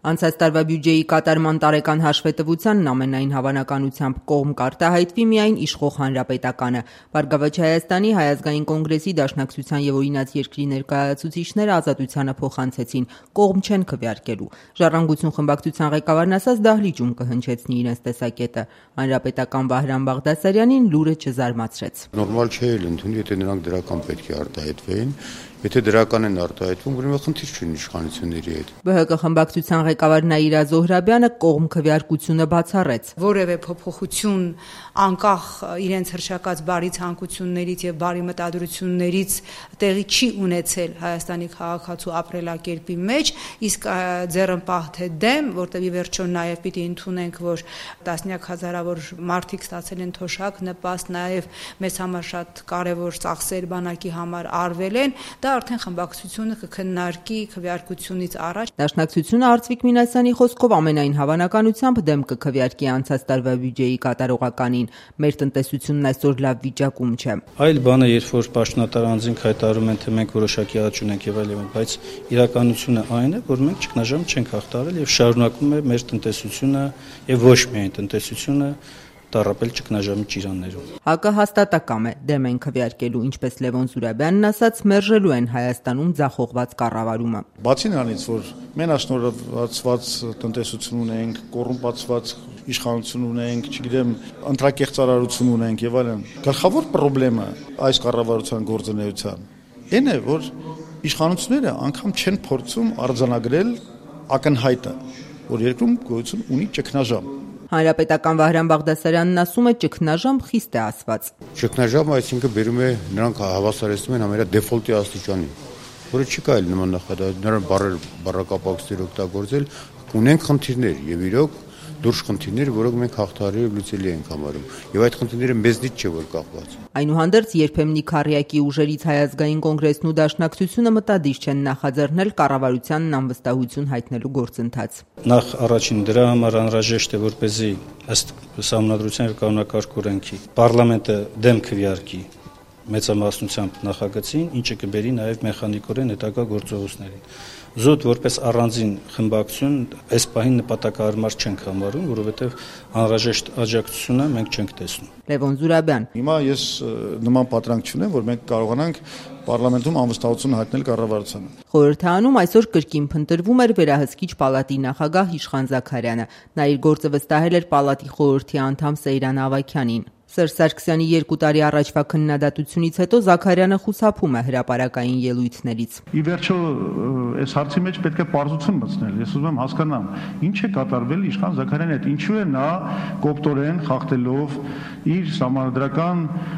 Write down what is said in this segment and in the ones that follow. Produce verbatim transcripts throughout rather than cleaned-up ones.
Անցած տարվա բյուջեի կատարման տարեկան հաշվետվությանն ամենայն հավանականությամբ կողմ կարտահայտվի միայն իշխող Հանրապետականը։ Բարգավաճ Հայաստանի Հայ ազգային կոնգրեսի Դաշնակցության եւ Օրինաց երկրի ներկայացուցիչները Ազատությանը փոխանցեցին, կողմ չեն քվեարկելու։ Ժառանգություն խմբակցության ղեկավարն ասաց դահլիճում կհնչեցնի իրենց տեսակետը։ Հանրապետական Վահրամ Բաղդասարյանին լուրը չզարմացրեց։ Նորմալ չէ էլ ընդունի, եթե նրանք դրական պետք է արտահայտվեին։ Եթե դրական են արտահայտվում, ուրեմն խնդիր չունի իշխանությունների հետ։ Բ Հ Կ խմբակցության ղեկավար Նաիրա Զոհրաբյանը կողմ քվեարկությունը բացառեց։ Որևէ փոփոխություն անկախ իրենց հրշակած բարի ցանկություններից եւ բարի մտադրություններից տեղի չի ունեցել Հայաստանի քաղաքացու ապրելակերպի մեջ, իսկ ձեռնպահ թե դեմ, որտեղ ի վերջո նաեւ պիտի ընդունենք, որ տասնյակ հազարավոր մարդիկ ստացել են թոշակ, նպաստ նաեւ մեզ համար շատ կարեւոր ծախսեր բանակի համար արվել են, դա արդեն խմբակցությունը կքննարկի քվեարկությունից առաջ։ Դաշնակցությունը Արծվիկ Մինասյանի խոսքով ամենայն հավանականությամբ դեմ կքվեարկի անցած տարվա բյուջեի կատարողականին։ Մեր տնտեսությունն այսօր լավ վիճակում չէ։ Այլ բանը, երբ որ պաշտոնատար անձինք հայտարարում են, թե մենք որոշակի աճ ունենք եւ այլն, բայց իրականությունը այն է, որ մենք ճգնաժամ չենք հաղթահարել եւ շարունակում է մեր տնտեսությունը եւ ոչ միայն տնտեսությունը տարապել ճգնաժամի ճիրաններում։ Հ Կ հաստատակամ է, դեմ են քվեարկելու, ինչպես Լևոն Զուրաբյանն ասաց, մերժելու են Հայաստանում ձախողված կառավարումը։ Բացի նրանից, որ մենաշնորհացված տնտեսություն ունենք, կոռումպացված իշխանություն ունենք, չգիտեմ, ընտրակեղծարարություն ունենք եւ այլն, գլխավոր խնդրեմը այս կառավարության գործունեության այն է, որ իշխանությունները անգամ չեն փորձում արձանագրել ակնհայտը, որ երկրում գոյություն ունի ճգնաժամ։ Հանրապետական Վահրամ Բաղդասարյանն ասում է ճգնաժամ խիստ է ասված։ Ճգնաժամը այսինքն բերում է նրանք հավասարեցնում են ամենա դեֆոլտի աստիճանի, որը չի կարելի նման նախադասել, նրան բառեր բառակապակցներ օգտագործել, ունենք խնդիրներ եւ իրոք դուրս խնդիրներ, որոնք մենք հաղթահարել եւ լուծելի ենք համարում։ Եվ այդ խնդիրները մեզնից չէ որ կախված։ Այնուհանդերձ երբեմնի քարյակի ուժերից Հայ ազգային կոնգրեսն ու Դաշնակցությունը մտադիր չեն նախաձեռնել կառավարությանն անվստահություն հայտնելու գործընթաց։ Նախ առաջին դրա համար անհրաժեշտ է, որպեսզի ըստ Սահմանադրության եւ կանոնակարգ օրենքի պարլամենտը դեմ քվեարկի մեծամասնությամբ նախագծին, ինչը կբերի նաև մեխանիկորեն հետագա գործողություններին։ Զուտ որպես առանձին խմբակցություն այս պահին նպատակահարմար չենք համարում, որովհետև անհրաժեշտ աջակցությունը մենք չենք տեսնում։ Լևոն Զուրաբյան։ Հիմա ես նման պատրանք չունեմ, որ մենք կարողանանք պարլամենտում անվստահություն հայտնել կառավարությանը։ Խորհրդարանում այսօր կրկին փնտրվում էր վերահսկիչ պալատի նախագահ Իշխան Զաքարյանը։ Նա իր գործը վստահել էր պալատի խորհրդի անդամ Սեյրան Ավագյանին։ Սերժ Սարգսյանի երկու տարի առաջվա քննադատությունից հետո Զաքարյանը խուսափում է հրապարակային ելույթներից։ Ի վերջո, այս հարցի մեջ պետք է պարզություն մտցնել։ Ես ուզում եմ հասկանամ, ինչ է կատարվել Իշխան Զաքարյանի հետ, ինչու է նա կոպտորեն խախտելով իր սահմանադրական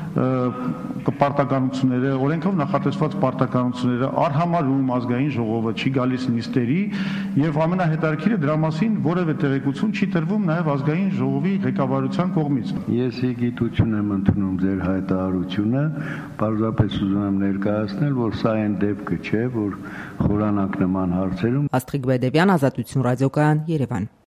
պարտականությունները, օրենքով նախատեսված պարտականությունները արհամարհում ազգային ժողովը, չի գալիս նիստերի եւ ամենահետաքրքիրը դրա մասին որևէ տեղեկություն չի տրվում նաեւ ազգային ժողովի ղեկավարության կողմից։ Ես գիտություն եմ ընդունում ձեր հայտարարությունը, պարզապես ուզում եմ ներկայացնել, որ սա այն դեպքը չէ, որ խորանանք նման հարցերում։ Աստղիկ Բեդևյան, Ազատություն ռադիոկայան, Երևան։